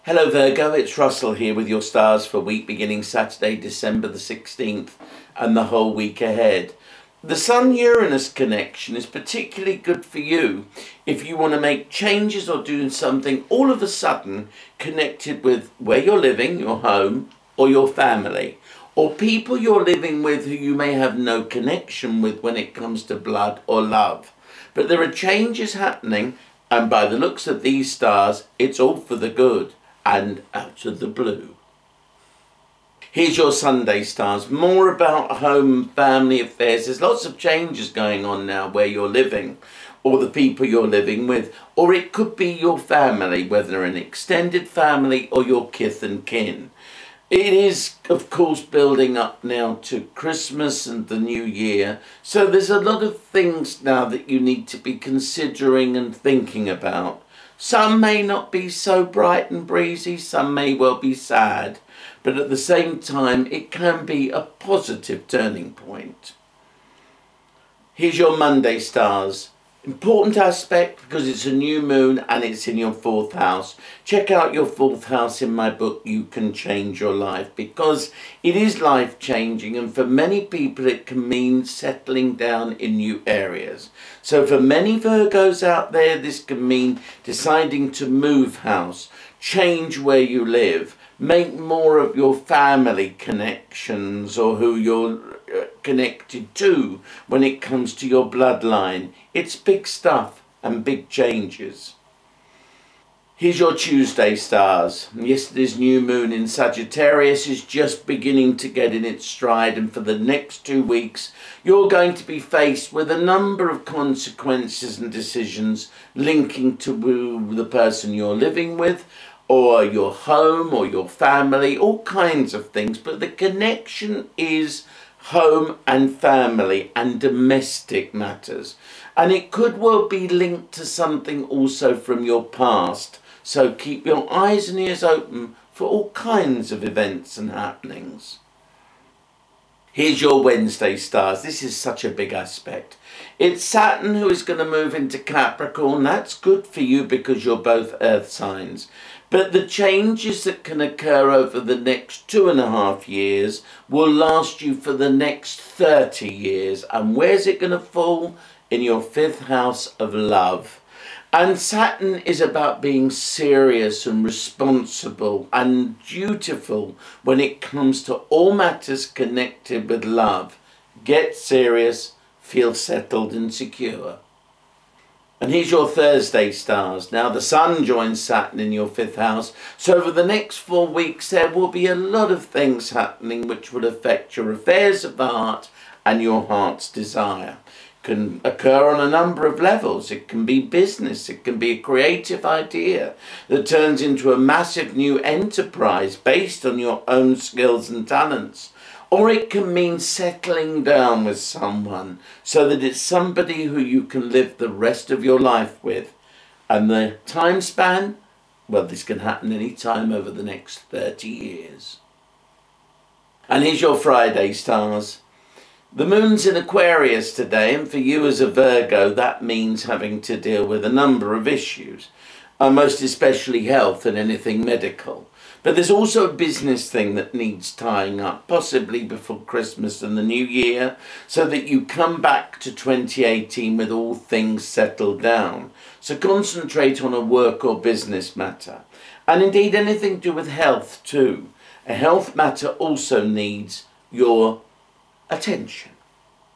Hello Virgo, it's Russell here with your stars for week beginning Saturday, December the 16th and the whole week ahead. The Sun-Uranus connection is particularly good for you if you want to make changes or do something all of a sudden connected with where you're living, your home, or your family, or people you're living with who you may have no connection with when it comes to blood or love. But there are changes happening, and by the looks of these stars, it's all for the good and out of the blue. Here's your Sunday stars. More about home, family affairs. There's lots of changes going on now where you're living or the people you're living with, or it could be your family, whether an extended family or your kith and kin. It is, of course, building up now to Christmas and the New Year, so there's a lot of things now that you need to be considering and thinking about. Some may not be so bright and breezy, some may well be sad, but at the same time it can be a positive turning point. Here's your Monday stars. Important aspect because it's a new moon and it's in your 4th house. Check out your 4th house in my book, You Can Change Your Life, because it is life changing, and for many people it can mean settling down in new areas. So for many Virgos out there, this can mean deciding to move house, change where you live, make more of your family connections or who you're connected to when it comes to your bloodline. It's big stuff and big changes. Here's your Tuesday stars. Yesterday's new moon in Sagittarius is just beginning to get in its stride, and for the next 2 weeks you're going to be faced with a number of consequences and decisions linking to the person you're living with, or your home, or your family, all kinds of things. But the connection is home and family and domestic matters. And it could well be linked to something also from your past. So keep your eyes and ears open for all kinds of events and happenings. Here's your Wednesday stars. This is such a big aspect. It's Saturn who is going to move into Capricorn. That's good for you because you're both earth signs. But the changes that can occur over the next 2.5 years will last you for the next 30 years. And where's it going to fall? In your 5th house of love. And Saturn is about being serious and responsible and dutiful when it comes to all matters connected with love. Get serious, feel settled and secure. And here's your Thursday stars. Now the Sun joins Saturn in your 5th house. So over the next 4 weeks there will be a lot of things happening which will affect your affairs of the heart and your heart's desire. Can occur on a number of levels. It can be business, it can be a creative idea that turns into a massive new enterprise based on your own skills and talents. Or it can mean settling down with someone so that it's somebody who you can live the rest of your life with. And the time span, well, this can happen any time over the next 30 years. And here's your Friday stars. The moon's in Aquarius today, and for you as a Virgo, that means having to deal with a number of issues, most especially health and anything medical. But there's also a business thing that needs tying up, possibly before Christmas and the New Year, so that you come back to 2018 with all things settled down. So concentrate on a work or business matter. And indeed anything to do with health too. A health matter also needs your attention.